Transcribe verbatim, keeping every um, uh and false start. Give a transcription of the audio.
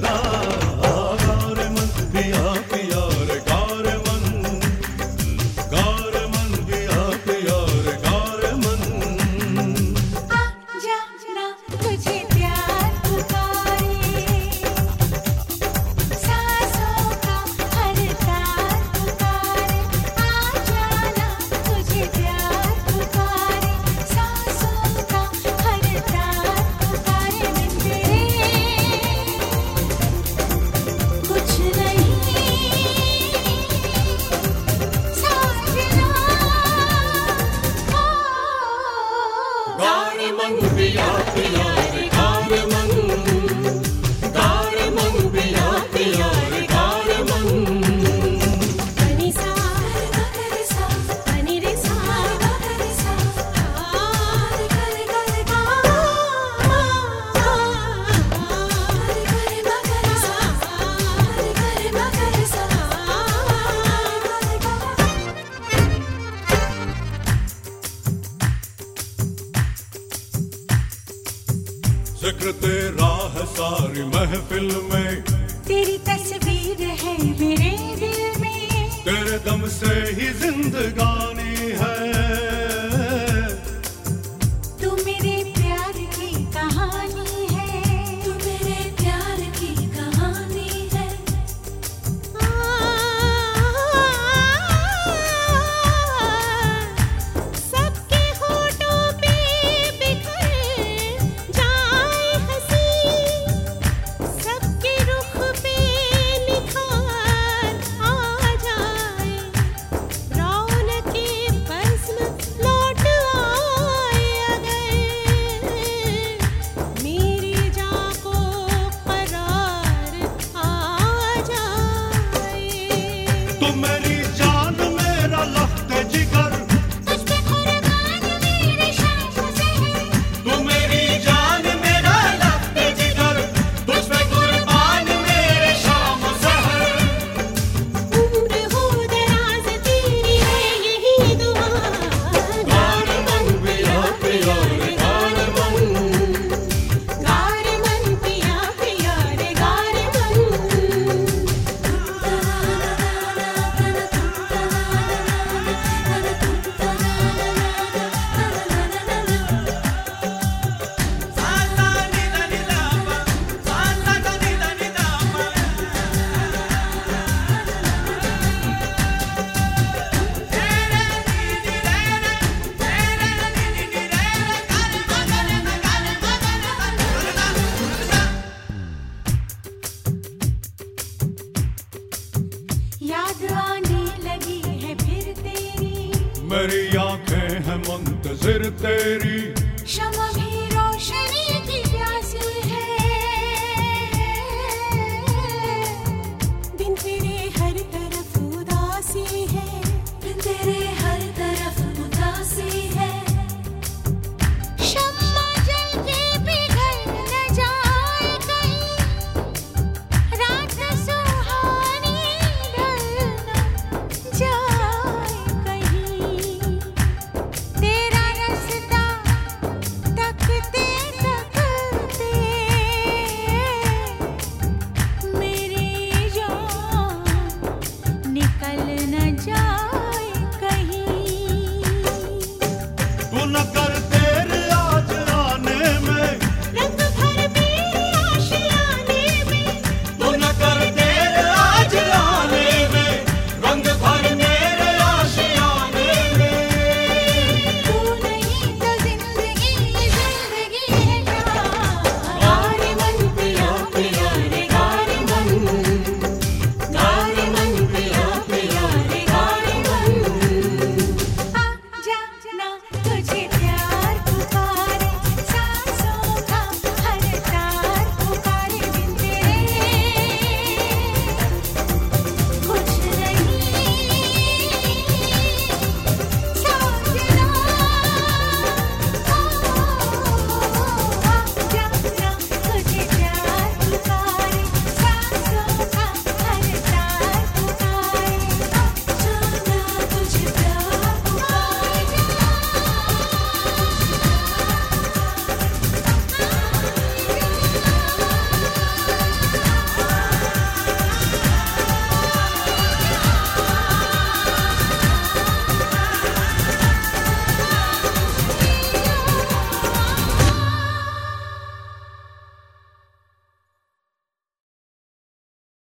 गा रे मन पिया पिया रे गा रे मन, गा रे मन पिया पिया रे गा रे मन। आजा ना तुझे प्यार पुकारे, सांसों का हर तार पुकारे। आजा ना तुझे प्यार पुकारे, सांसों का हर तार पुकारे। बिन तेरे कुछ नहीं साजना। गा रे मन पिया पिया रे गा रे मन, गा रे मन पिया पिया रे गा रे मन। पनी सा रे सा पनी रे सा रे सा रे करे करे गा रे करे मगर सा रे करे मगर सा जिक्र तेरा है सारी महफिल में, तेरी तस्वीर है मेरे दिल में। तेरे दम से ही जिंदगानी है। तू मेरे प्यार की कहानी है, तू मेरे प्यार की कहानी है। सबके होठों पे बिखर जाए हंसी, सबके रुख पे निखार आ जाए। रौनके बज़्म लौट आए अगर मेरी जान को करार आ जाए। तू मेरी जान मेरा लफ्ते जिगर, तुझ पे कुर्बान मेरे शाम से है। तू मेरी जान मेरा लफ्ते जिगर, तुझ पे कुर्बान मेरे शाम सहर। उम्र हो दराज तेरी है यही दुआ। गा रे मन पिया पिया रे गा रे मन, गा रे मन पिया पिया रे गा रे मन। याद आने लगी है फिर तेरी, मेरी आंखें हैं मुंतजिर तेरी। शमा